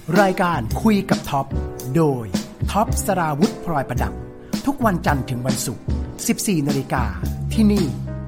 รายการคุยกับท็อปโดยท็อปสราวุธพลอยประดับทุกวันจันทร์ถึงวันศุกร์ 14:00 น.ที่นี่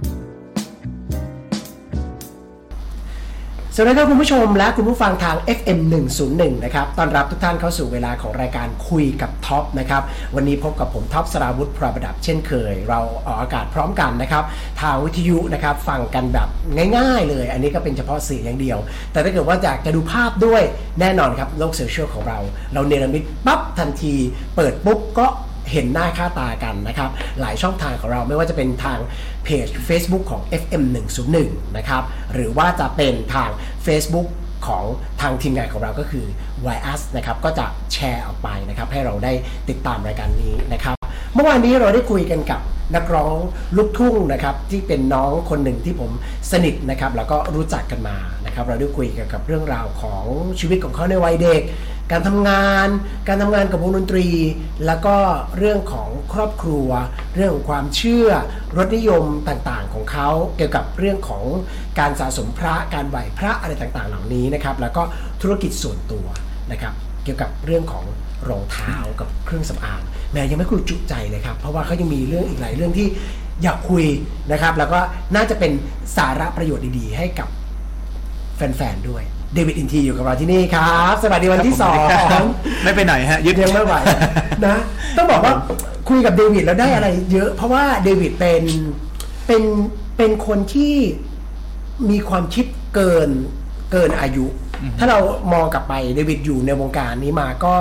สวัสดีครับคุณผู้ชมและคุณผู้ฟังทาง FM 101นะครับต้อนรับทุกท่านเข้าสู่เวลาของรายการคุยกับท็อปนะครับวันนี้พบกับผมท็อปสราวุธพลอยประดับเช่นเคยเราออกอากาศพร้อมกันนะครับทางวิทยุนะครับฟังกันแบบง่ายๆเลยอันนี้ก็เป็นเฉพาะเสียงอย่างเดียวแต่ถ้าเกิดว่าอยากจะดูภาพด้วยแน่นอนครับโลกโซเชียลของเราเนรมิตปั๊บทันทีเปิดปุ๊บก็เห็นหน้าค่าตากันนะครับหลายช่องทางของเราไม่ว่าจะเป็นทางเพจ Facebook ของ FM 101นะครับหรือว่าจะเป็นทาง Facebook ของทางทีมงานของเราก็คือ YS นะครับก็จะแชร์ออกไปนะครับให้เราได้ติดตามรายการนี้นะครับเมื่อวานนี้เราได้คุยกันกับนักร้องลูกทุ่งนะครับที่เป็นน้องคนหนึ่งที่ผมสนิทนะครับแล้วก็รู้จักกันมานะครับเราได้คุยเกี่ยวกับเรื่องราวของชีวิตของเขาในวัยเด็กการทำงานกับวงดนตรีแล้วก็เรื่องของครอบครัวเรื่องของความเชื่อรสนิยมต่างๆของเขาเกี่ยวกับเรื่องของการสะสมพระการไหว้พระอะไรต่างๆเหล่านี้นะครับแล้วก็ธุรกิจส่วนตัวนะครับเกี่ยวกับเรื่องของรองเท้ากับเครื่องสำอางแม้ยังไม่คุยจุใจเลยครับเพราะว่าเขายังมีเรื่องอีกหลายเรื่องที่อยากคุยนะครับแล้วก็น่าจะเป็นสาระประโยชน์ดีๆให้กับแฟนๆด้วยเดวิดอินทีอยู่กับเราที่นี่ครับสวัสดีวันที่2 ไม่ไปไหนฮะยึดยังไม่ไหวนะต้องบอกว่าคุยกับเดวิดแล้วได้อะไรเยอะเพราะว่าเดวิดเป็นคนที่มีความคิดเกินอายุถ้าเรามองกลับไปเดวิดอยู่ในวงการนี้มาก็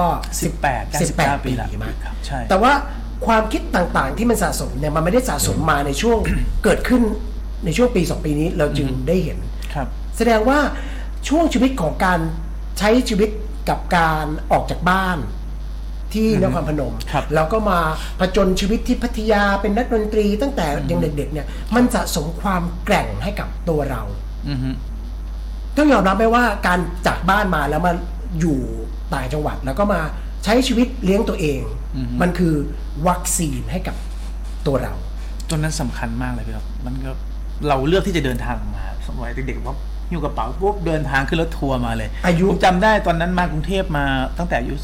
18ปีมาใช่แต่ว่าความคิดต่างๆที่มันสะสมเนี่ยมันไม่ได้สะสมมาในช่วงเกิดขึ้นในช่วงปี2ปีนี้เราจึงได้เห็นแสดงว่าช่วงชีวิตของการใช้ชีวิตกับการออกจากบ้านที่นครพนมแล้วก็มาผจญชีวิตที่พัทยาเป็นนักดนตรีตั้งแต่ยังเด็กๆเนี่ยมันสะสมความแกร่งให้กับตัวเราต้องยอมรับไหมว่าการจากบ้านมาแล้วมาอยู่ต่างจังหวัดแล้วก็มาใช้ชีวิตเลี้ยงตัวเองมันคือวัคซีนให้กับตัวเราตัวนั้นสำคัญมากเลยครับมันก็เราเลือกที่จะเดินทางมาสมัยเด็กๆว่าหิ้วกระเป๋าปุ๊บเดินทางขึ้นรถทัวร์มาเลยผมจำได้ตอนนั้นมากรุงเทพมาตั้งแต่อายุ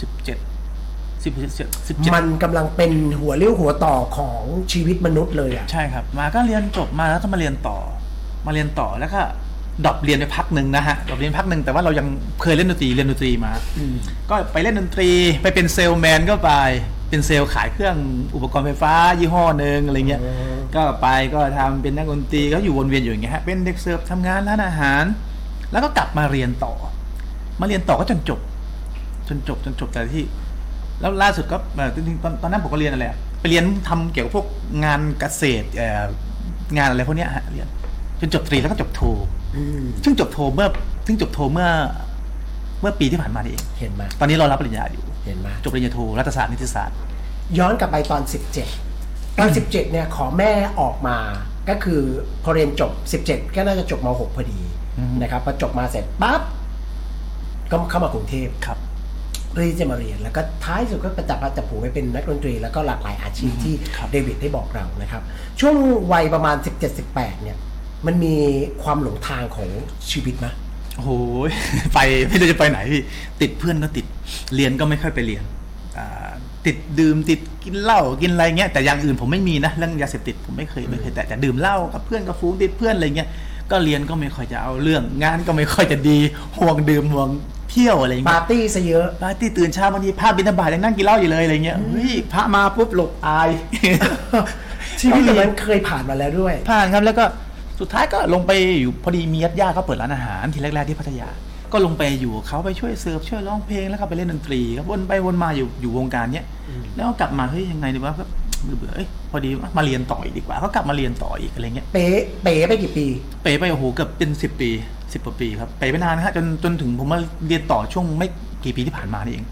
17 มันกำลังเป็นหัวเลี้ยวหัวต่อของชีวิตมนุษย์เลยอ่ะใช่ครับมาก็เรียนจบมาแล้วต้องมาเรียนต่อแล้วก็ดรอปเรียนไปพักนึงนะฮะดรอปเรียนพักนึงแต่ว่าเรายังเคยเล่นดนตรีมาก็ไปเล่นดนตรีไปเป็นเซลแมนก็ไปเป็นเซลขายเครื่องอุปกรณ์ไฟฟ้ายี่ห้อนึงอะไรเงี้ยก็ไปก็ทำเป็นนักดนตรีก็อยู่วนเวียนอยู่อย่างเงี้ยฮะเป็นเด็กเสิร์ฟทำงานร้านอาหารแล้วก็กลับมาเรียนต่อก็จนจบแต่ที่แล้วล่าสุดก็ตอนนั้นผมก็เรียนอะไรไปเรียนทำเกี่ยวกับพวกงานเกษตรงานอะไรพวกเนี้ยฮะเรียนจนจบตรีแล้วก็จบโทซึ่งจบโทเมื่อปีที่ผ่านมานี่เองเห็นไหมตอนนี้เรารับปริญญาอยู่เห็นไหมจบปริญญาโทรัฐศาสตร์นิติศาสตร์ย้อนกลับไปตอน17เนี่ยขอแม่ออกมาก็คือพอเรียนจบ17ก็น่าจะจบม.6 พอดีนะครับพอจบมาเสร็จปั๊บก็เข้ามากรุงเทพครับเพื่อที่จะมาเรียนแล้วก็ท้ายสุดก็ประจับผูไปเป็นนักดนตรีแล้วก็หลากหลายอาชีพที่เดวิดได้บอกเรานะครับช่วงวัยประมาณ17-18เนี่ยมันมีความหลงทางของชีวิตมั้ยโอ้โหไปไม่รู้จะไปไหนพี่ติดเพื่อนก็ติดเรียนก็ไม่ค่อยไปเรียนติดดื่มติดกินเหล้ากินอะไรเงี้ยแต่อย่างอื่นผมไม่มีนะเรื่องยาเสพติดผมไม่เคยแต่ดื่มเหล้ากับเพื่อนกับฟูงติดเพื่อนอะไรเงี้ยก็เรียนก็ไม่ค่อยจะเอาเรื่องงานก็ไม่ค่อยจะดีห่วงดื่มห่วงเที่ยวอะไรเงี้ยปาร์ตี้ซะเยอะปาร์ตี้ตื่นเช้าบางทีพระบิณฑบาตยังนั่งกินเหล้าอยู่เลยอะไรเงี้ยเฮ้ยพระมาปุ๊บหลบอายชีวิตมันเคยผ่านมาแล้วด้วยผ่านครับแล้วก็สุดท้ายก็ลงไปอยู่พอดีมีญาติเขาเปิดร้านอาหารทีแรกๆที่พัทยาก็ลงไปอยู่เขาไปช่วยเสิร์ฟช่วยร้องเพลงแล้วก็ไปเล่นดนตรีก็วนไปวนมาอยู่วงการเนี้ยแล้วกลับมาเฮ้ยยังไงดีวะก็เบื่อพอดีมาเรียนต่ออีกดีกว่าเขากลับมาเรียนต่ออีกอะไรเงี้ยเป๋ไปกี่ปีเป๋ไปโอ้โหเกือบเป็น10 ปี10 กว่าปีครับเป๋ไปนานฮะจนถึงผมมาเรียนต่อช่วงไม่กี่ปีที่ผ่านมานี่เอง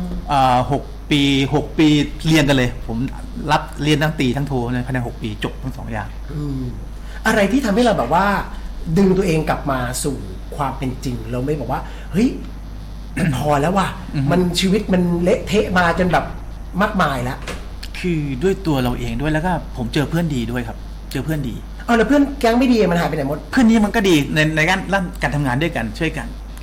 6 ปีเรียนกันเลยผมรับเรียนทั้งตีทั้งโทในภายใน6 ปีจบทั้ง2 อย่างอะไรที่ทำให้เราแบบว่าดึงตัวเองกลับมาสู่ความเป็นจริงเราไม่บอกว่าเฮ้ยมันพอแล้วว่ะมันชีวิตมันเละเทะมาจนแบบมากมายแล้วคือด้วยตัวเราเองด้วยแล้วก็ผมเจอเพื่อนดีด้วยครับเจอเพื่อนดีแล้วเพื่อนแก๊งไม่ดีมันหายไปไหนหมดเพื่อนนี้มันก็ดีในการทำงานด้วยกันช่วยกัน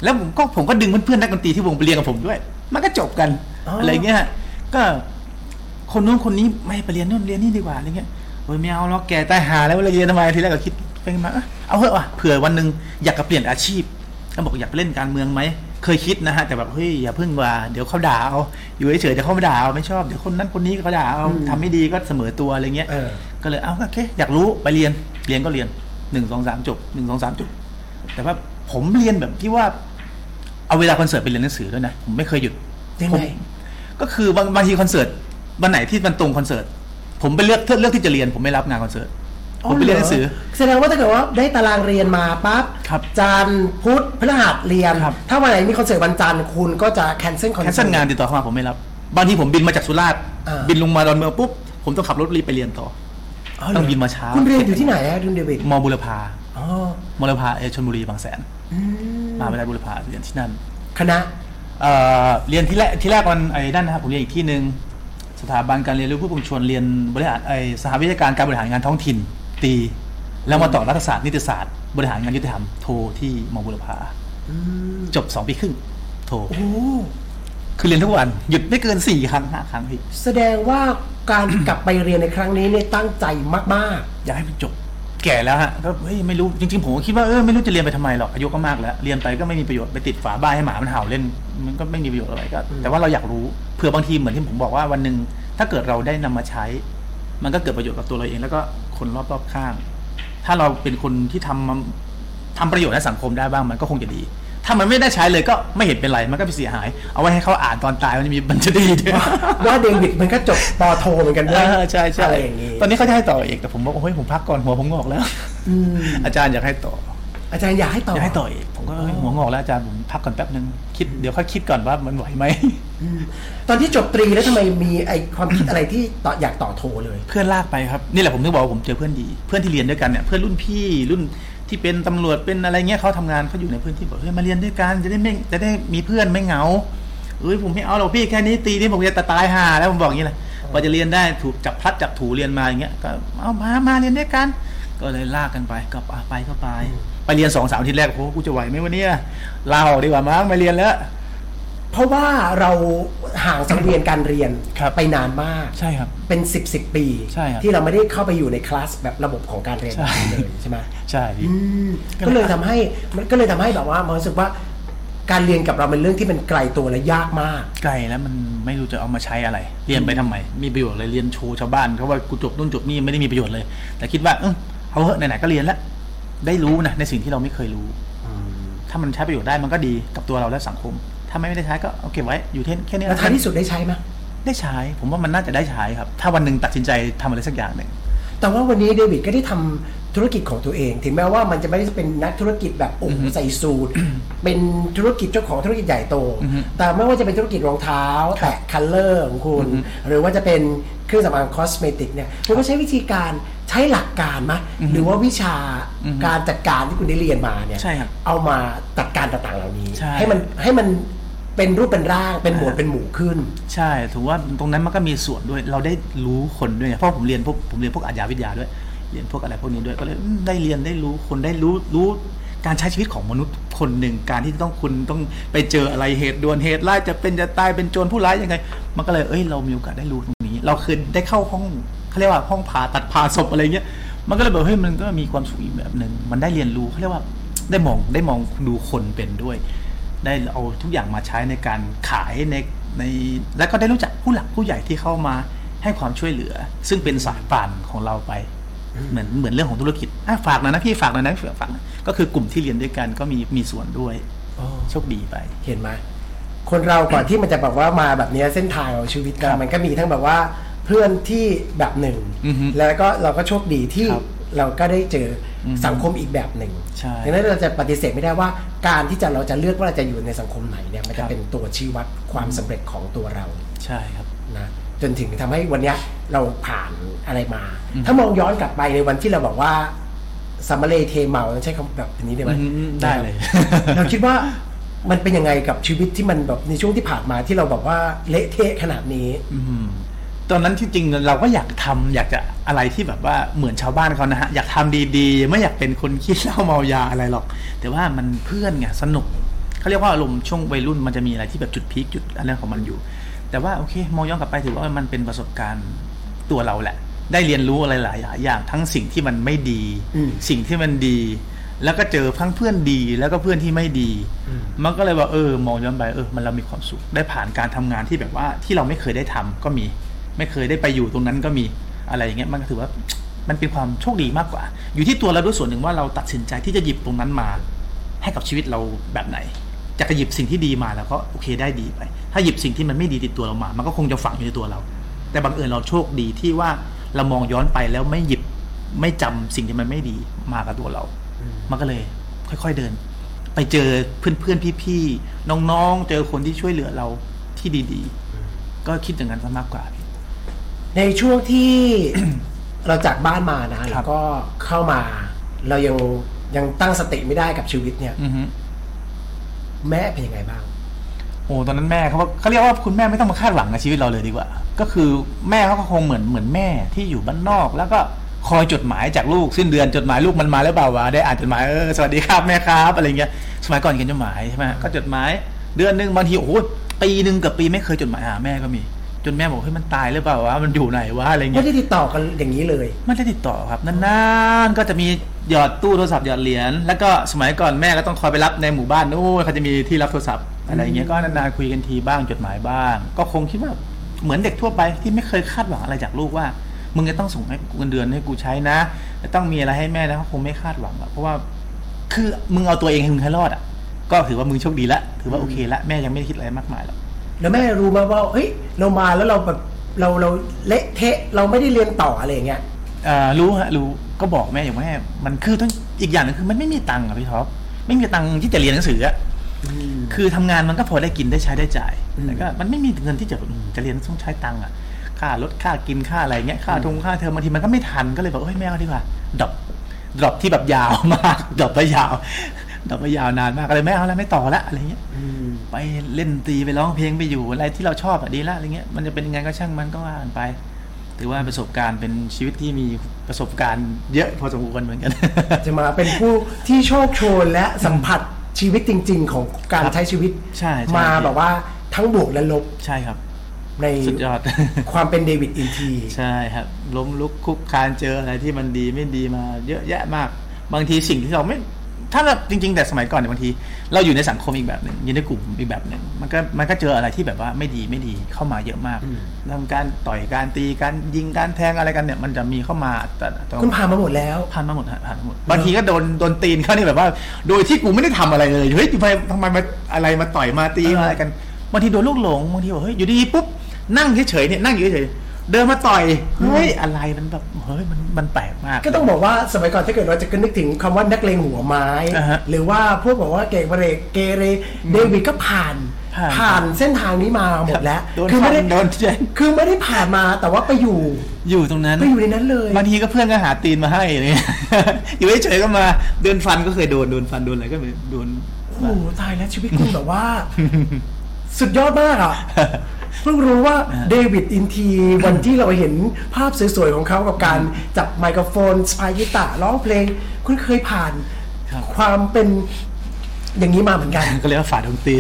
แล้วผมก็ดึงเพื่อนๆนักดนตรีที่วงไปเรียนกับผมด้วยมันก็จบกันอะไรเงี้ยก็คนนู้นคนนี้ไม่ไปเรียนนู่นเรียนนี่ดีกว่าอะไรเงี้ยโอ้ยไม่เอาหรอกแกตายหาแล้วเรียนทำไมทีแรกก็คิดไปมาเอาเถอะว่ะเผื่อวันนึงอยากจะเปลี่ยนอาชีพก็บอกอยากไปเล่นการเมืองไหมเคยคิดนะฮะแต่แบบเฮ้ยอย่าพึ่งว่าเดี๋ยวเขาด่าเอาอยู่เฉยๆเดี๋ยวเขาไม่ด่าเอาไม่ชอบเดี๋ยวคนนั้นคนนี้เขาด่าเอาทำไม่ดีก็เสมอตัวอะไรเงี้ยก็เลยเอาโอเคอยากรู้ไปเรียนก็เรียน1 2 3จบ1 2 3จบแต่ว่าผมเรียนแบบที่ว่าเอาเวลาคอนเสิร์ตไปเรียนหนังสือด้วยนะผมไม่เคยหยุดยังไงก็คือบางทีคอนเสิร์ตวันไหนที่มันตรงคอนเสิร์ตผมไปเลือกที่จะเรียนผมไม่รับงานคอนเสิร์ตผมไปเรียนหนังสือแสดงว่าถ้าเกิดว่าได้ตารางเรียนมาปั๊บจันทร์พุธพฤหัสเรียนถ้าวันไหนมีคอนเสิร์ตวันจันทร์คุณก็จะแคนเซิลงานติดต่อเข้ามาผมไม่รับบางทีผมบินมาจากสุราษฎร์บินลงมาดอนเมืองปุ๊บผมต้องขับรถรีบไปเรียนต่อต้องบินมาเช้าคุณเรียนอยู่ที่ไหนอะคุณเดวิดม.บุรพามรพาชลบุรีบางแสนมาไม่ได้บุรพาเรียนที่นั่นคณะเรียนที่แรกวันไอ้นั่นนะครับผมเรียนอีกที่นึงสถาบันการเรียนรู้ผู้ปกครองเรียนบริหารสหวิชาการบริหารงานท้องถิ่นตีแล้วมาต่อรัฐศาสตร์นิติศาสตร์บริหารงานยุติธรรมโทที่ม.บุรพาจบ2 ปีครึ่งโทคือเรียนทุกวันหยุดไม่เกิน4 ครั้ง5 ครั้งพี่แสดงว่าการกลับไปเรียนในครั้งนี้เนี่ยตั้งใจมากๆอยากให้มันจบแก่แล้วฮะก็ไม่รู้จริงๆผมก็คิดว่าไม่รู้จะเรียนไปทำไมหรอกอายุก็มากแล้วเรียนไปก็ไม่มีประโยชน์ไปติดฝาบ้านให้หมามันเห่าเล่นมันก็ไม่มีประโยชน์อะไรก็แต่ว่าเราอยากรู้เผื่อบางทีเหมือนที่ผมบอกว่าวันนึงถ้าเกิดเราได้นำมาใช้มันก็เกิดประโยชน์กับตัวเราเองแล้วก็คนรอบๆข้างถ้าเราเป็นคนที่ทำประโยชน์ให้สังคมได้บ้างมันก็คงจะดีถ้ามันไม่ได้ใช้เลยก็ไม่เห็นเป็นไรมันก็ไปเสียหายเอาไว้ให้เขาอ่านตอนตายมันจะดีว่าเดวิดมันก็จบป.โทเหมือนกันด้วยใช่อะไรอย่างงี้ตอนนี้เขาจะให้ต่ออีกแต่ผมบอกโอ้ยผมพักก่อนหัวผมงอกแล้วอาจารย์อยากให้ต่ออาจารย์อยากให้ต่ออีกผมก็หัวงอกแล้วอาจารย์ผมพักก่อนแป๊บนึงคิดเดี๋ยวค่อยคิดก่อนว่ามันไหวไหมตอนที่จบตรีแล้วทำไมมีไอความคิดอะไรที่อยากต่อโทเลยเพื่อนลากไปครับนี่แหละผมถึงบอกว่าผมเจอเพื่อนดีเพื่อนที่เรียนด้วยกันเนี่ยเพื่อนรุ่นพี่รุ่นที่เป็นตำรวจเป็นอะไรเงี้ยเขาทำงานเขาอยู่ในพื้นที่บอกเฮ้ยมาเรียนด้วยกันจะได้มีเพื่อนไม่เหงาผมไม่เอาหรอกพี่แค่นี้ตีนี่ผมจะตายห่าแล้วผมบอกอย่างนี้เลยว่าจะเรียนได้ถูกจับพลัดจับถูเรียนมาอย่างเงี้ยก็เอามาเรียนด้วยกันก็เลยลากกันไปก็ไปเรียน2-3 อาทิตย์แรกโอ้กูจะไหวไหมวันนี้ลาออกดีกว่ามั้งไม่เรียนแล้วเพราะว่าเราห่างสังเวียนการเรียนไปนานมากใช่ครับเป็น10 ปีที่เราไม่ได้เข้าไปอยู่ในคลาสแบบระบบของการเรียนเลยใช่ไหมใช่ก็เลยทำให้แบบว่ามันรู้สึกว่าการเรียนกับเราเป็นเรื่องที่มันไกลตัวและยากมากไกลแล้วมันไม่รู้จะเอามาใช้อะไรเรียนไปทำไมมีประโยชน์อะไรเรียนโชว์ชาวบ้านเขาว่ากูจบนู่นจบนี่ไม่ได้มีประโยชน์เลยแต่คิดว่าเอาเหอะไหนๆก็เรียนแล้วได้รู้นะในสิ่งที่เราไม่เคยรู้ถ้ามันใช้ประโยชน์ได้มันก็ดีกับตัวเราและสังคมถ้าไม่ได้ใช้ก็เอาเก็บไว้อยู่แค่นี้แล้วท้ายที่สุดได้ใช้ไหมได้ใช้ผมว่ามันน่าจะได้ใช้ครับถ้าวันหนึ่งตัดสินใจทำอะไรสักอย่างหนึ่งแต่ว่าวันนี้เดวิดก็ได้ทำธุรกิจของตัวเองถึงแม้ว่ามันจะไม่ได้เป็นนักธุรกิจแบบใส่สูทเป็นธุรกิจเจ้าของธุรกิจใหญ่โตแต่ไม่ว่าจะเป็นธุรกิจรองเท้าแตะคัลเลอร์ของคุณหรือว่าจะเป็นเครื่องสำอางคอสเมติกเนี่ยคุณก็ใช้วิธีการใช้หลักการมั้ยหรือว่าวิชาการจัดการที่คุณได้เรียนมาเนี่ยเอามาจัดการต่างๆเหล่านี้ให้มันเป็นรูปเป็นร่างเป็นหมวดเป็นหมู่ขึ้นใช่ถือว่าตรงนั้นมันก็มีส่วนด้วยเราได้รู้คนด้วยเพราะผมเรียนพวกอาชญาวิทยาด้วยเรียนพวกอะไรพวกนี้ด้วยก็เลยได้เรียนได้รู้คนได้รู้การใช้ชีวิตของมนุษย์คนหนึ่งการที่คุณต้องไปเจออะไรเหตุด่วนเหตุร้ายจะตายเป็นโจรผู้ร้ายยังไงมันก็เลยเรามีโอกาสได้รู้ตรงนี้เราเคยได้เข้าห้องเขาเรียกว่าห้องผ่าตัดผ่าศพอะไรเงี้ยมันก็เลยแบบมันก็มีความสุขอีกแบบนึงมันได้เรียนรู้เขาเรียกว่าได้มองดูคนเป็นด้วยได้เอาทุกอย่างมาใช้ในการขายในแล้วก็ได้รู้จักผู้หลักผู้ใหญ่ที่เข้ามาให้ความช่วยเหลือซึ่งเป็นสายป่านของเราไปเหมือนเรื่องของธุรกิจฝากนะพี่ฝากนะฝากก็คือกลุ่มที่เรียนด้วยกันก็มีส่วนด้วยโชคดีไปเห็นไหมคนเราก่อนที่มันจะแบบว่ามาแบบนี้เส้นทางของชีวิตมันก็มีทั้งแบบว่าเพื่อนที่แบบหนึ่งแล้วก็เราก็โชคดีที่เราก็ได้เจอสังคมอีกแบบหนึ่งดังนั้นเราจะปฏิเสธไม่ได้ว่าการที่เราจะเลือกว่าเราจะอยู่ในสังคมไหนเนี่ยมันจะเป็นตัวชี้วัดความสำเร็จของตัวเราใช่ครับนะจนถึงทำให้วันนี้เราผ่านอะไรมาถ้ามองย้อนกลับไปในวันที่เราบอกว่าสัมมาเลเทเมาใช้คำแบบนี้ได้ไหมได้เลยเราคิดว่ามันเป็นยังไงกับชีวิตที่มันแบบในช่วงที่ผ่านมาที่เราบอกว่าเละเทะขนาดนี้ตอนนั้นที่จริงเราก็อยากจะอะไรที่แบบว่าเหมือนชาวบ้านเขานะฮะอยากทำดีๆไม่อยากเป็นคนขี้เหล้าเมายาอะไรหรอกแต่ว่ามันเพื่อนไงสนุกเขาเรียกว่าอารมณ์ช่วงวัยรุ่นมันจะมีอะไรที่แบบจุดพีคจุดอันนั้นของมันอยู่แต่ว่าโอเคมองย้อนกลับไปถือว่ามันเป็นประสบการณ์ตัวเราแหละได้เรียนรู้อะไรหลายอย่างทั้งสิ่งที่มันไม่ดีสิ่งที่มันดีแล้วก็เจอทั้งเพื่อนดีแล้วก็เพื่อนที่ไม่ดีมันก็เลยว่ามองย้อนไปมันเรามีความสุขได้ผ่านการทำงานที่แบบว่าที่เราไม่เคยได้ทำก็มีไม่เคยได้ไปอยู่ตรงนั้นก็มีอะไรอย่างเงี้ยมันก็ถือว่ามันเป็นความโชคดีมากกว่าอยู่ที่ตัวเราด้วยส่วนหนึ่งว่าเราตัดสินใจที่จะหยิบตรงนั้นมาให้กับชีวิตเราแบบไหนจะหยิบสิ่งที่ดีมาแล้วก็โอเคได้ดีไปถ้าหยิบสิ่งที่มันไม่ดีติดตัวเรามามันก็คงจะฝังอยู่ในตัวเราแต่บังเอิญเราโชคดีที่ว่าเรามองย้อนไปแล้วไม่หยิบไม่จำสิ่งที่มันไม่ดีมากับตัวเรามันก็เลยค่อยๆเดินไปเจอเพื่อนๆพี่ๆน้องๆเจอคนที่ช่วยเหลือเราที่ดีๆก็คิดอย่างนั้นซะมากกว่าในช่วงที่ เราจากบ้านมานะแล้วก็เข้ามาเรายังตั้งสติไม่ได้กับชีวิตเนี่ยแม่เป็นยังไงบ้างโอ้ตอนนั้นแม่เขาเรียกว่าคุณแม่ไม่ต้องมาคาดหวังกับชีวิตเราเลยดีกว่าก็คือแม่เขาก็คงเหมือนแม่ที่อยู่บ้านนอกแล้วก็คอยจดหมายจากลูกสิ้นเดือนจดหมายลูกมันมาแล้วเปล่าวะได้อ่านจดหมายสวัสดีครับแม่ครับอะไรเงี้ยสมัยก่อนเขียนจดหมายใช่ไหมก็จดหมายเดือนนึงบางทีโอ้โหปีนึงกับปีไม่เคยจดหมายหาแม่ก็มีจนแม่บอกเฮ้ยมันตายหรือเปล่าวะมันอยู่ไหนวะอะไรเงี้ยไม่ได้ติดต่อกันอย่างนี้เลยไม่ได้ติดต่อครับนานๆก็จะมีหยอดตู้โทรศัพท์หยอดเหรียญแล้วก็สมัยก่อนแม่ก็ต้องคอยไปรับในหมู่บ้านนู้นเขาจะมีที่รับโทรศัพท์อะไรเงี้ยก็นานๆคุยกันทีบ้างจดหมายบ้างก็คงคิดว่าเหมือนเด็กทั่วไปที่ไม่เคยคาดหวังอะไรจากลูกว่ามึงจะต้องส่งให้เงินเดือนให้กูใช้นะจะต้องมีอะไรให้แม่นะเขาคงไม่คาดหวังเพราะว่าคือมึงเอาตัวเองให้มึงให้รอดก็ถือว่ามึงโชคดีละถือว่าโอเคละแม่ยังไม่ได้คิดอะไรมากมายหรอกแล้วแม่รู้มาว่าเฮ้ยเรามาแล้วเราแบบเราเละเทะเราไม่ได้เรียนต่ออะไรอย่างเงี้ยรู้ฮะรู้ก็บอกแม่อย่างแม่มันคือต้องอีกอย่างนึงคือมันไม่มีตังค์พี่ท็อปไม่มีตังค์ที่จะเรียนหนังสือคือทำงานมันก็พอได้กินได้ใช้ได้จ่ายแต่ก็มันไม่มีเงินที่จะเรียนต้องใช้ตังค์ค่ารถค่ากินค่าอะไรเงี้ยค่าค่าเทอมบางทีมันก็ไม่ทันก็เลยบอกเฮ้ยไม่เอาดีกว่าดรอปที่แบบยาวมากดรอปไปยาวนานมากก็เลยไม่เอาแล้วไม่ต่อละอะไรเงี้ยไปเล่นตีไปร้องเพลงไปอยู่อะไรที่เราชอบดีละอะไรเงี้ยมันจะเป็นยังไงก็ช่างมันก็ว่ากันไปถือว่าประสบการณ์เป็นชีวิตที่มีประสบการณ์เยอะพอสมควรเหมือนกันจะมาเป็นผู้ที่โชคโชนและสัมผัสชีวิตจริงๆของการใช้ชีวิตมาแบบว่าทั้งบวกและลบใช่ครับในสุดยอดความเป็นเดวิดอินทีใช่ครับล้มลุกคุกคานเจออะไรที่มันดีไม่ดีมาเยอะแยะมากบางทีสิ่งที่เราไม่ถ้าจริงๆแต่สมัยก่อนเนี่ยบางทีเราอยู่ในสังคมอีกแบบหนึ่งอยู่ในกลุ่มอีกแบบหนึ่งมันก็เจออะไรที่แบบว่าไม่ดีเข้ามาเยอะมากเรื่องการต่อยการตีการยิงการแทงอะไรกันเนี่ยมันจะมีเข้ามาแต่คุณผ่านมาหมดแล้วผ่านมาหมดบางทีก็โดนตีนเขานี่แบบว่าโดยที่กูไม่ได้ทำอะไรเลยเฮ้ยทำไมมาอะไรมาต่อยมาตีอะไรกันบางทีโดนลูกหลงบางทีบอกเฮ้ยอยู่ดีปุ๊บนั่งเฉยๆเนี่ยนั่งอยู่เฉยเดินมาต่อยเฮ้ยอะไรมันแบบเฮ้ยมันแปลกมากก็ต้องบอกว่าสมัยก่อนถ้าเกิดเราจะนึกถึงคำว่านักเลงหัวไม้หรือว่าพวกบอกว่าเกเรเดวิดก็ผ่านเส้นทางนี้มาหมดแล้วคือไม่ได้ผ่านมาแต่ว่าไปอยู่ตรงนั้นไปอยู่ในนั้นเลยบางทีก็เพื่อนก็หาตีนมาให้อะไรอยู่เฉยๆก็มาเดินฟันก็เคยโดนฟันโดนอะไรก็โดนโอ้ตายแล้วชีวิตคุณแบบว่าสุดยอดมากอ่ะเพิ่งรู้ว่าเดวิดอินทีวันที่เราเห็นภาพสวยๆของเขากับการจับไมโครโฟนสไปกีตาร์ร้องเพลงคุณเคยผ่านความเป็นอย่างนี้มาเหมือนกันก็เรียกว่าฝ่าดนตรี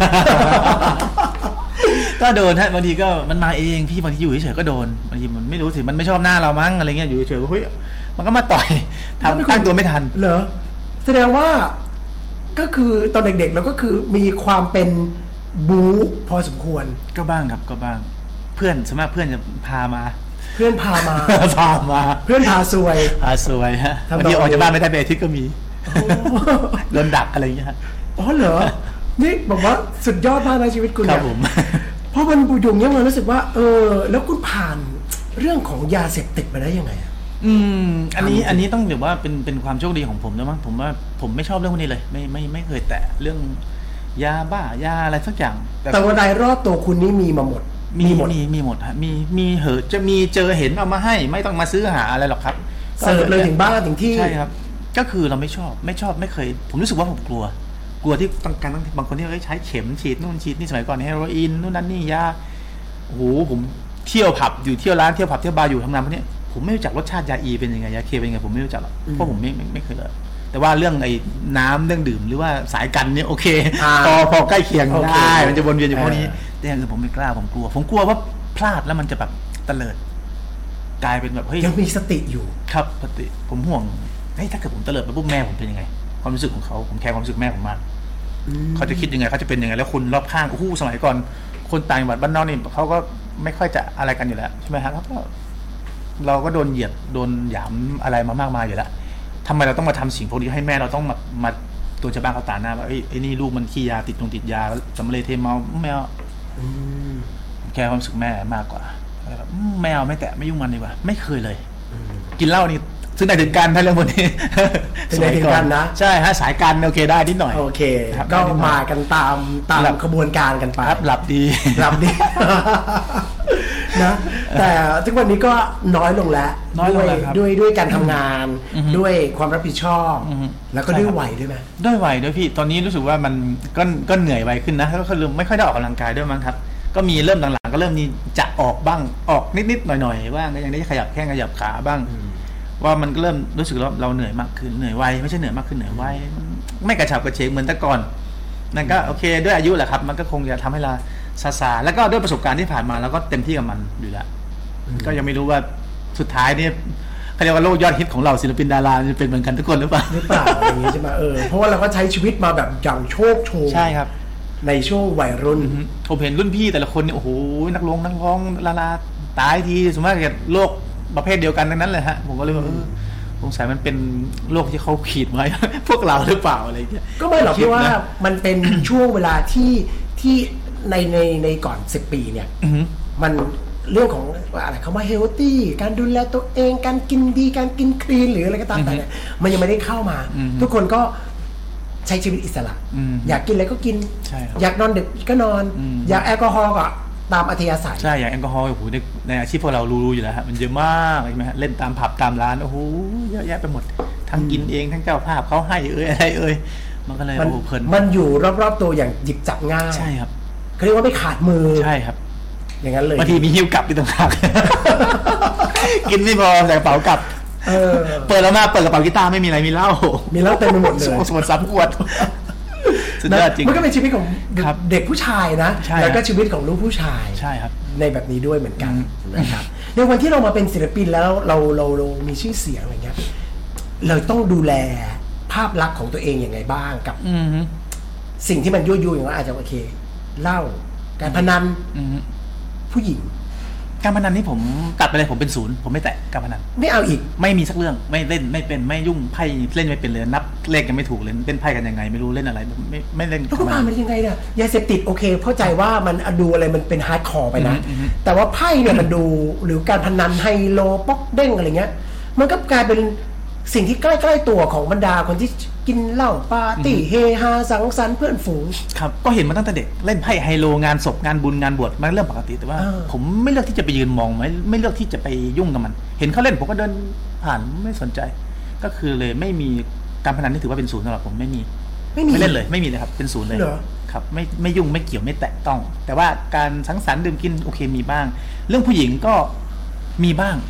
ก็โดนฮะบางทีก็มันมาเองพี่บางทีอยู่เฉยๆก็โดนบางทีมันไม่รู้สิมันไม่ชอบหน้าเรามั้งอะไรเงี้ยอยู่เฉยๆเฮ้ยมันก็มาต่อยทำตั้งตัวไม่ทันเหรอแสดงว่าก็คือตอนเด็กๆเราก็คือมีความเป็นบู๊พอสมควรก็บ้างครับก็บ้างเพื่อนสมมติเพื่อนจะพามาเพื่อนพามาเพื่อนพาซวยฮะบางทีออกจากบ้านไม่ได้ไปอาทิตย์ก็มีโดนดักอะไรอย่างเงี้ยอ๋อเหรอนี่บอกว่าสุดยอดมากในชีวิตคุณครับผมเพราะมันบูดุงเนี่ยมันรู้สึกว่าแล้วคุณผ่านเรื่องของยาเสพติดมาได้ยังไงอันนี้ต้องถือว่าเป็นความโชคดีของผมด้วยมั้งผมว่าผมไม่ชอบเรื่องพวกนี้เลยไม่เคยแตะเรื่องยาบ้ายาอะไรสักอย่างแต่วันใดรอบตัวคุณนี่มีมาหมดมีหมดฮะมีเหอะจะมีเจอเห็นเอามาให้ไม่ต้องมาซื้อหาอะไรหรอกครับเสิร์ฟเลยถึงบ้านถึงที่ใช่ครับก็คือเราไม่ชอบไม่เคยผมรู้สึกว่าผมกลัวที่ต้องการบางคนที่ใช้เข็มฉีดนู่นฉีดนี่สมัยก่อนเฮโรอีนนู่นนั่นนี่ยาโอ้โหผมเที่ยวผับอยู่เที่ยวร้านเที่ยวผับเที่ยวบาร์อยู่ทำงานพวกนี้ผมไม่รู้จักรสชาติยาอีเป็นยังไงยาเคเป็นยังไงผมไม่รู้จักหรอกเพราะผมไม่เคยเลยแต่ว่าเรื่องไอ้น้ำเรื่องดื่มหรือว่าสายกันเนี่ยโอเคพอใกล้เคียงได้มันจะวนเวียนอยู่พวกนี้แต่อย่างอื่นผมไม่กล้าผมกลัวว่าพลาดแล้วมันจะแบบเตลิดกลายเป็นแบบเฮ้ยยังมีสติอยู่ครับสติผมห่วงเฮ้ยถ้าเกิดผมเตลิดไปปุ๊บแม่ผมเป็นยังไงความรู้สึกของเขาผมแคร์ความรู้สึกแม่ผมมากเขาจะคิดยังไงเขาจะเป็นยังไงแล้วคนรอบข้างสมัยก่อนคนต่างจังหวัดบ้านนอกนี่เขาก็ไม่ค่อยจะอะไรกันอยู่แล้วใช่ไหมฮะแล้วก็เราก็โดนเหยียดโดนหยามอะไรมามากมายอยู่แล้วทำไมเราต้องมาทำสิ่งพวกนี้ให้แม่เราต้องมาตัวชาวบ้านเขาตาหน้าว่าไอ้นี่ลูกมันขี้ยาติดยาสำเร็จเทเมาไม่เอาแค่ความรู้สึกแม่มากกว่าไม่เอาไม่แตะไม่ยุ่งมันดีกว่าไม่เคยเลยกินเหล้านี่ซึ่งในถึงการถ้าเรื่องพวกนี้ซึ่งในถึงการนะใช่ฮะสายการโอเคได้นิดหน่อยโอเคก็มากันตามขบวนการกันไปหลับดีนะแต่ทุกวันนี้ก็น้อยลงแล้วด้วยการทำงานด้วยความรับผิดชอบแล้วก็ด้วยวัยด้วยไหมด้วยวัยด้วยพี่ตอนนี้รู้สึกว่ามันก็เหนื่อยไวขึ้นนะก็คือไม่ค่อยได้ออกกำลังกายด้วยมั้งครับก็มีเริ่มหลังๆก็เริ่มมีจะออกบ้างออกนิดๆหน่อยๆบ้างก็ยังได้ขยับแข้งขยับขาบ้างว่ามันก็เริ่มรู้สึกว่าเราเหนื่อยมากขึ้นเหนื่อยไวไม่ใช่เหนื่อยมากขึ้นเหนื่อยไวไม่กระฉับกระเฉงเหมือนแต่ก่อนนั่นก็โอเคด้วยอายุแหละครับมันก็คงจะทำให้เราซาแล้วก็ด้วยประสบการณ์ที่ผ่านมาแล้วก็เต็มที่กับมันอยู่แล้วก็ยังไม่รู้ว่าสุดท้ายนี่เขาเรียกว่าโลกยอดฮิตของเราศิลปินดาราจะเป็นเหมือนกันทุกคนหรือเปล่าอย่างนี้ใช่ไหมเพราะว่าเราก็ใช้ชีวิตมาแบบอย่างโชคโชนใช่ครับในช่วงวัยรุ่นผมเห็นรุ่นพี่แต่ละคนเนี่ยโอ้โหนักร้องดาราตายทีสมมติว่าโลกประเภทเดียวกันทั้งนั้นเลยฮะผมก็เลยว่าสงสัยมันเป็นโลกที่เขาขีดไว้ พวกเราหรือเปล่าอะไรอย่างเงี้ยก็ไม่หรอกพี่ว่ามันเป็นช่วงเวลาที่ในก่อน10 ปีเนี่ยมันเรื่องของอะไรคำว่าเฮลตี้การดูแลตัวเองการกินดีการกินคลีนหรืออะไรก็ตามแต่เนี่ยมันยังไม่ได้เข้ามาทุกคนก็ใช้ชีวิตอิสระอยากกินอะไรก็กินอยากนอนดึกก็นอนอยากแอลกอฮอล์ก็ตามอัธยาศัยใช่อย่างแอลกอฮอล์โอ้โหในอาชีพพวกเรารู้อยู่แล้วฮะมันเยอะมากใช่ไหมฮะเล่นตามผับตามร้านโอ้โหเยอะแยะไปหมดทั้งกินเองทั้งเจ้าภาพเขาให้อะไรมันก็เลยโอ้เพลินมันอยู่รอบๆตัวอย่างหยิบจับง่ายใช่ครับเขาเรียกว่าไม่ขาดมือใช่ครับอย่างนั้นเลยบางทีมีหิ้วกลับไปต่างหากกินไม่พอใส่กระเป๋ากลับเปิดแล้วมาเปิดกระเป๋ากีตาร์ไม่มีอะไรมีเหล้าเต็มไปหมดเลยสมดซับขวดมันก็เป็นชีวิตของเด็กผู้ชายนะแล้วก็ชีวิตของลูกผู้ชายใช่ครับในแบบนี้ด้วยเหมือนกันนะครับในวันที่เรามาเป็นศิลปินแล้วเรามีชื่อเสียงอะไรเงี้ยเราต้องดูแลภาพลักษณ์ของตัวเองอย่างไรบ้างกับสิ่งที่มันยั่วยุอย่างว่าอาจจะโอเคเหล้าการพนันผู้หญิงการพนันนี่ผมตัดไปเลยผมเป็นศูนย์ผมไม่แตะการพนันไม่เอาอีกไม่มีสักเรื่องไม่เล่นไม่เป็นไม่ยุ่งไพ่เล่นไม่เป็นเลยนับเลขยังไม่ถูกเลยเล่นไพ่กันยังไงไม่รู้เล่นอะไรไม่เล่นก็มามันยังไงเนี่ยยาเสพติดโอเคเข้าใจว่ามันดูอะไรมันเป็นฮาร์ดคอร์ไปนะแต่ว่าไพ่เนี่ยมันดูหรือการพนันไฮโลป๊อกเด้งอะไรเงี้ยมันก็กลายเป็นสิ่งที่ใกล้ๆตัวของบรรดาคนที่กินเหล้าปาร์ตี้เฮฮาสังสรรค์เพื่อนฝูงครับก็เห็นมาตั้งแต่เด็กเล่นไพ่ไฮโลงานศพงานบุญงานบวชมันเรื่องปกติแต่ว่าผมไม่เลือกที่จะไปยืนมองไม่เลือกที่จะไปยุ่งกับมันเห็นเขาเล่นผมก็เดินผ่านไม่สนใจก็คือเลยไม่มีการพนันนี่ถือว่าเป็นศูนย์สำหรับผมไม่เล่นเลยไม่มีเลยครับเป็นศูนย์เลยครับไม่ยุ่งไม่เกี่ยวไม่แตะต้องแต่ว่าการสังสรรค์ดื่มกินโอเคมีบ้างเรื่องผู้หญิงก็มีบ้าง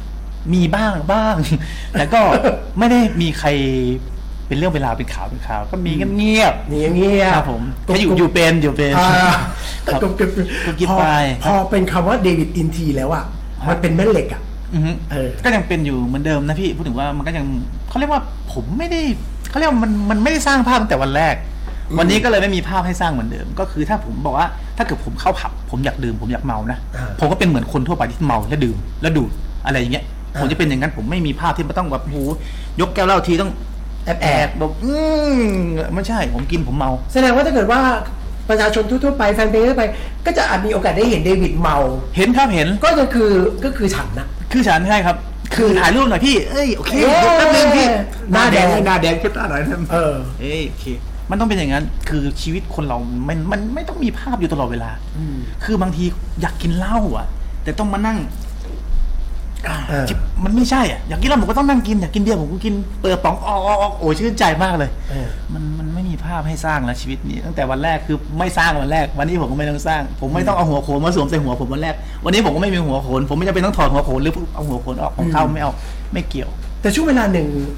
แต่ก็ไม่ได้มีใครเป็นเรื่องเวลาเป็นข่าวก็มีเงียบครับผมแค่อยู่เป็นครับก็คิดไปพอเป็นคำว่าเดวิดอินทีแล้วอ่ะมันเป็นแม่เหล็กอ่ะก็ยังเป็นอยู่เหมือนเดิมนะพี่พูดถึงว่ามันก็ยังเขาเรียกว่าผมไม่ได้เขาเรียกว่ามันไม่ได้สร้างภาพตั้งแต่วันแรกวันนี้ก็เลยไม่มีภาพให้สร้างเหมือนเดิมก็คือถ้าผมบอกว่าถ้าเกิดผมเข้าผับผมอยากดื่มผมอยากเมานะผมก็เป็นเหมือนคนทั่วไปที่เมาแล้วดื่มแล้วดูดอะไรอย่างเงี้ยผมจะเป็นอย่างนั้นผมไม่มีภาพที่มันต้องแบบหูยกแก้วเหล้าทีต้องแอบแบบไม่ใช่ผมกินผมเมาแสดงว่าถ้าเกิดว่าประชาชนทั่วไปแฟนเพลงทั่วไปก็จะอาจมีโอกาสได้เห็นเดวิดเมาเห็นครับเห็นก็คือฉันนะคือฉันใช่ครับคือถ่ายรูปหน่อยพี่โอเคแป๊บนึงพี่หน้าแดงคิดหน่อยนะโอเคมันต้องเป็นอย่างนั้นคือชีวิตคนเรามันไม่ต้องมีภาพอยู่ตลอดเวลาคือบางทีอยากกินเหล้าอ่ะแต่ต้องมานั่งมันไม่ใช่อ่ะอยากกินเหล้าผมก็ต้องนั่งกินอยากกินเบียร์ผมก็กินเปิดป๋องออกโอ้ชื่นใจมากเลยมันไม่มีภาพให้สร้างแล้วชีวิตนี้ตั้งแต่วันแรกคือไม่สร้างวันแรกวันนี้ผมก็ไม่ต้องสร้างผมไม่ต้องเอาหัวโขนมาสวมใส่หัวผมวันแรกวันนี้ผมก็ไม่มีหัวโขนผมไม่จำเป็นต้องถอดหัวโขนหรือเอาหัวโขนออกของเขาไม่เอาไม่เกี่ยวแต่ช่วงเวลาหนึ่ง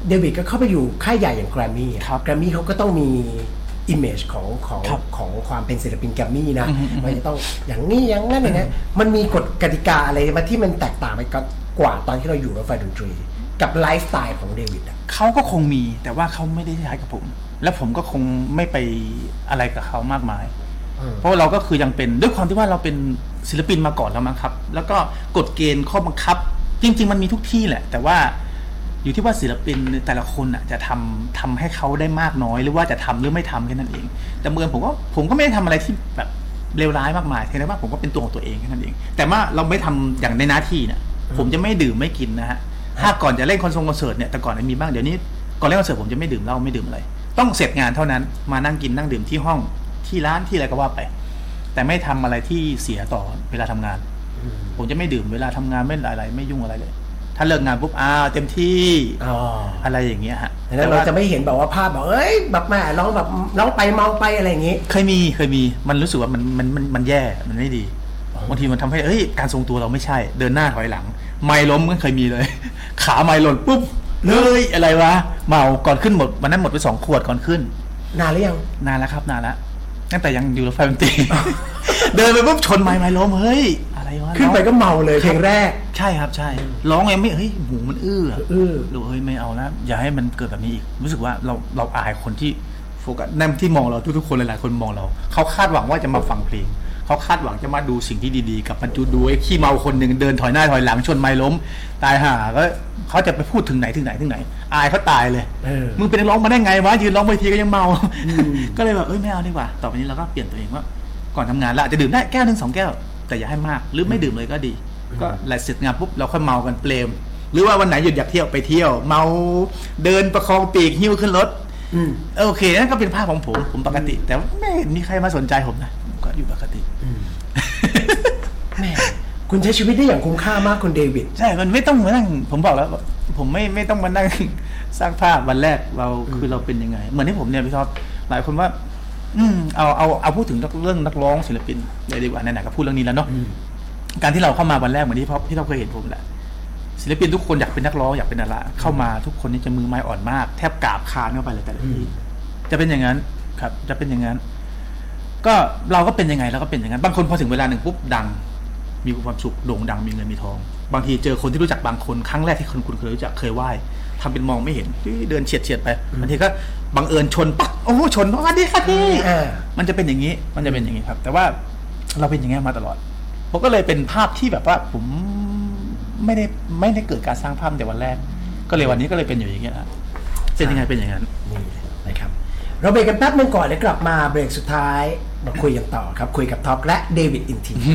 เดวิดก็เข้าไปอยู่ค่ายใหญ่อย่างแกรมมี่แกรมมี่เขาก็ต้องมีimage ของความเป็นศิลปินแกรมมี่นะมันจะต้องอย่างนี้อย่างนั้นอย่างนี้มันมีกฎกติกาอะไรมาที่มันแตกต่างไปกว่าตอนที่เราอยู่รถไฟดนตรีกับไลฟ์สไตล์ของเดวิดเขาก็คงมีแต่ว่าเขาไม่ได้ใช้กับผมและผมก็คงไม่ไปอะไรกับเขามากมายเพราะเราก็คือยังเป็นด้วยความที่ว่าเราเป็นศิลปินมาก่อนแล้วมั้งครับแล้วก็กฎเกณฑ์ข้อบังคับจริงๆมันมีทุกที่แหละแต่ว่าอยู่ที่ว่าศิลปินแต่ละคนจะทำให้เขาได้มากน้อยหรือว่าจะทำหรือไม่ทำแค่นั้นเองแต่เมื่อผมก็ไม่ได้ทำอะไรที่แบบเลวร้ายมากมายแค่ว่าผมก็เป็นตัวของตัวเองแค่นั้นเองแต่ว่าเราไม่ทำอย่างในหน้าที่เนี่ยผมจะไม่ดื่มไม่กินนะฮะถ้าก่อนจะเล่นคอนเสิร์ตเนี่ยแต่ก่อนมีบ้างเดี๋ยวนี้ก่อนเล่นคอนเสิร์ตผมจะไม่ดื่มเหล้าไม่ดื่มอะไรต้องเสร็จงานเท่านั้นมานั่งกินนั่งดื่มที่ห้องที่ร้านที่อะไรก็ว่าไปแต่ไม่ทำอะไรที่เสียต่อเวลาทำงานผมจะไม่ดื่มเวลาทำงานไม่อะไรไม่ยุ่งอะไรเลยถ้าเลิกงานปุ๊บเต็มที่อะไรอย่างเงี้ยฮะแล้วเราจะไม่เห็นแบบว่าภาพแบบแบบแม่ร้องไปเมาไปอะไรอย่างงี้เคยมีมันรู้สึกว่ามันแย่มันไม่ดีบางทีมันทำให้การทรงตัวเราไม่ใช่เดินหน้าถอยหลังไมล์ล้มก็เคยมีเลยขาไมล์หล่นปุ๊บเลยอะไรวะเมาก่อนขึ้นหมดวันนั้นหมดไป2 ขวดก่อนขึ้นนานหรือยังนานแล้วครับนานแล้วตั้งแต่ยังอยู่รถไฟดนตรีเดินไปปุ๊บชนไมล์ล้มเฮ้ยอะไรวะขึ้นไปก็เมาเลยเพลงแรกใช่ครับใช่ร้องยังไม่หูมันดูไม่เอาแล้วอย่าให้มันเกิดแบบนี้อีกรู้สึกว่าเราอายคนที่โฟกัสนั่นที่มองเราทุกๆคนหลายๆคนมองเราเขาคาดหวังว่าจะมาฟังเพลงเขาคาดหวังจะมาดูสิ่งที่ดีๆกับมันจูดูไอ้ขี้เมาคนหนึ่งเดินถอยหน้าถอยหลังชนไมล์ล้มตายห่าก็เขาจะไปพูดถึงไหนอายเขาตายเลยมึงเป็นนักร้องมาได้ไงวะยืนร้องเวทีก็ยังเมาก็เลยแบบไม่เอาดีกว่าต่อไปนี้เราก็เปลี่ยนตัวเองว่าก่อนทำงานเราอาจจะดื่มได้แก้วนึง2 แก้วแต่อย่าให้มากหรือไม่ดื่มเลยก็ดีก็หลังเสร็จงานปุ๊บเราค่อยเมากันเปลมหรือว่าวันไหนหยุดอยากเที่ยวไปเที่ยวเมาเดินประคองปีกหิ้วขึ้นรถโอเคนั่นก็เป็นภาพของผมปกติแต่ไม่มีใครมาสนใจผมนะก็อยู่ปกติแม่คุณใช้ชีวิตได้อย่างคุ้มค่ามากคุณเดวิดใช่มันไม่ต้องมานั่งผมบอกแล้วผมไม่ต้องมานั่งสร้างภาพวันแรกเราคือเราเป็นยังไงเหมือนที่ผมเนี่ยพี่ท็อปหลายคนว่าเอาพูดถึงเรื่องนักร้องศิลปินเลยดีกว่าไหนๆก็พูดเรื่องนี้แล้วเนาะการที่เราเข้ามาวันแรกเหมือนที่พี่ท็อปเคยเห็นผมแหละศิลปินทุกคนอยากเป็นนักร้องอยากเป็นดาราเข้ามาทุกคนนี่จะมือไม้อ่อนมากแทบกราบคานเข้าไปเลยแต่ละทีจะเป็นอย่างนั้นครับจะเป็นอย่างนั้นก็เราก็เป็นยังไงเราก็เป็นอย่างนั้นบางคนพอถึงเวลาหนึ่งปุ๊บดังมีความสุขโด่งดังมีเงินมีทองบางทีเจอคนที่รู้จักบางคนครั้งแรกที่คุณเคยรู้จักเคยไหว้ทำเป็นมองไม่เห็นเดินเฉียดไปบางทีก็บังเอิญชนปักโอ้โหชนสวัสดีค่ะพี่มันจะเป็นอย่างนี้ครับแต่ว่าเราเป็นอย่างนี้มาตลอดผมก็เลยเป็นภาพที่แบบว่าผมไม่ได้เกิดการสร้างภาพแต่วันแรกก็เลยวันนี้ก็เลยเป็นอยู่อย่างเงี้ยนะเป็นยังไงเป็นอย่างนั้นนี่นะครับเราเบรกกันแป๊บนึงก่อนแล้วกลับมาเบรกสุดท้ายมาคุยกันต่อครับคุยกับท็อปและเดวิดอินที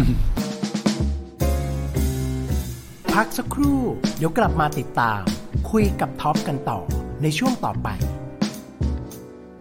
พักสักครู่เดี๋ยวกลับมาติดตามคุยกับท็อปกันต่อในช่วงต่อไป